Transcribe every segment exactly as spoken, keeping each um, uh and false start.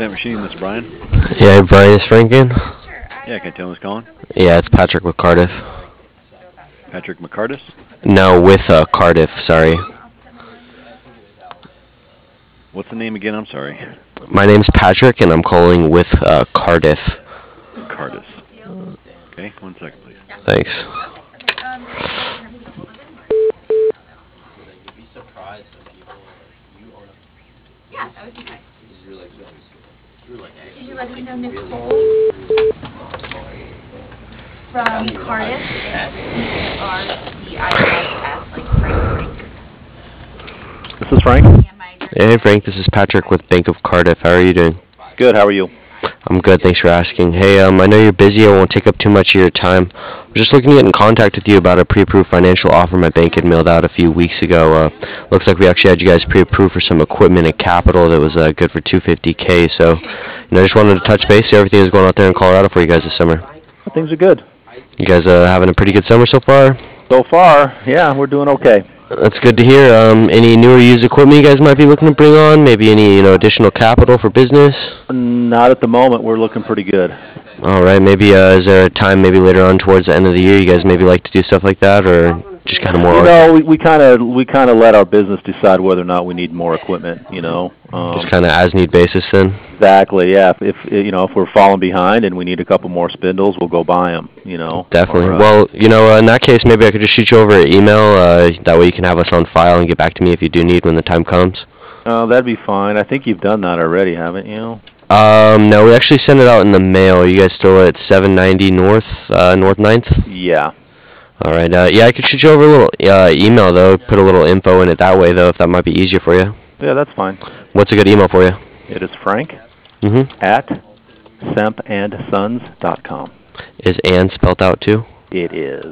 Internet Machine, Mister Brian. Yeah, Brian is Franken. Yeah, can I tell him who's calling? Yeah, it's Patrick with Cardiff. Patrick McCardis? No, with uh, Cardiff, sorry. What's the name again? I'm sorry. My name's Patrick, and I'm calling with uh, Cardiff. Cardis. Okay, one second, please. Thanks. Yeah, that would be nice. Did you like to know Nicole from Cardiff? C A R D I S S, like Frank Frank. This is Frank. Hey, Frank, this is Patrick with Bank of Cardiff. How are you doing? Good, how are you? I'm good, thanks for asking. Hey, um, I know you're busy. I won't take up too much of your time. I'm just looking to get in contact with you about a pre-approved financial offer my bank had mailed out a few weeks ago. Uh, looks like we actually had you guys pre-approved for some equipment and capital that was uh, good for two hundred fifty K. So, you know, I just wanted to touch base, see everything is going out there in Colorado for you guys this summer. Things are good. You guys uh, having a pretty good summer so far? So far, yeah, we're doing okay. That's good to hear. Um, any new or used equipment you guys might be looking to bring on? Maybe any, you know, additional capital for business? Not at the moment. We're looking pretty good. All right. Maybe uh, is there a time maybe later on towards the end of the year you guys maybe like to do stuff like that, or just kind of more? You know, we, we kind of we kind of let our business decide whether or not we need more equipment. You know, um, just kind of as need basis then. Exactly. Yeah. If, if you know if we're falling behind and we need a couple more spindles, we'll go buy them. You know. Definitely. Or, uh, well, you know, uh, in that case, maybe I could just shoot you over an email. Uh, that way you can have us on file and get back to me if you do need when the time comes. Uh, that'd be fine. I think you've done that already, haven't you? Um, no, we actually sent it out in the mail. Are you guys still at seven ninety North, uh, North ninth? Yeah. All right. Uh, yeah, I could shoot you over a little uh, email, though. Put a little info in it that way, though, if that might be easier for you. Yeah, that's fine. What's a good email for you? It is Frank Mm-hmm. at semp and sons dot com. Is and spelled out, too? It is.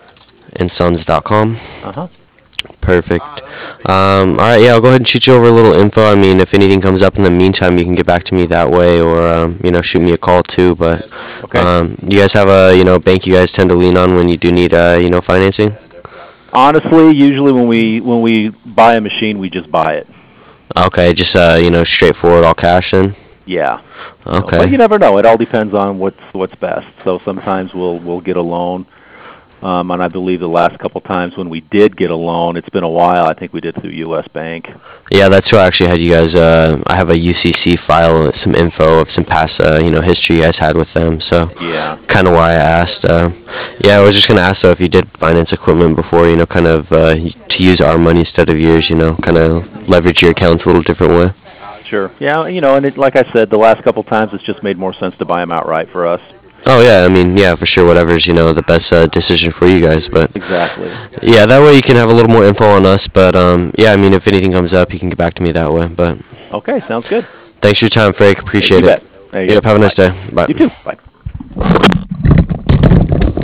And sons dot com? Uh-huh. Perfect. Um, all right, yeah, I'll go ahead and shoot you over a little info. I mean, if anything comes up in the meantime, you can get back to me that way, or um, you know, shoot me a call too. But Okay. um, you guys have a you know bank you guys tend to lean on when you do need uh, you know financing? Honestly, usually when we when we buy a machine, we just buy it. Okay, just uh, you know straightforward, all cash then. Yeah. Okay. But you never know. It all depends on what's what's best. So sometimes we'll we'll get a loan. Um, and I believe the last couple times when we did get a loan, it's been a while. I think we did through U S Bank. Yeah, that's who I actually had you guys. Uh, I have a U C C file with some info of some past, uh, you know, history you guys had with them. So, Yeah. kind of why I asked. Uh, yeah, I was just gonna ask though if you did finance equipment before, you know, kind of uh, to use our money instead of yours, you know, kind of leverage your accounts a little different way. Sure. Yeah, you know, and it, like I said, the last couple times it's just made more sense to buy them outright for us. Oh yeah, I mean, yeah, for sure, whatever's, you know, the best uh, decision for you guys, but Exactly. yeah, that way you can have a little more info on us, but um, yeah, I mean, if anything comes up, you can get back to me that way, but Okay, sounds good. thanks for your time, Frank, appreciate You it. bet. There you Yep, go. have a nice Bye. day. Bye. You too. Bye.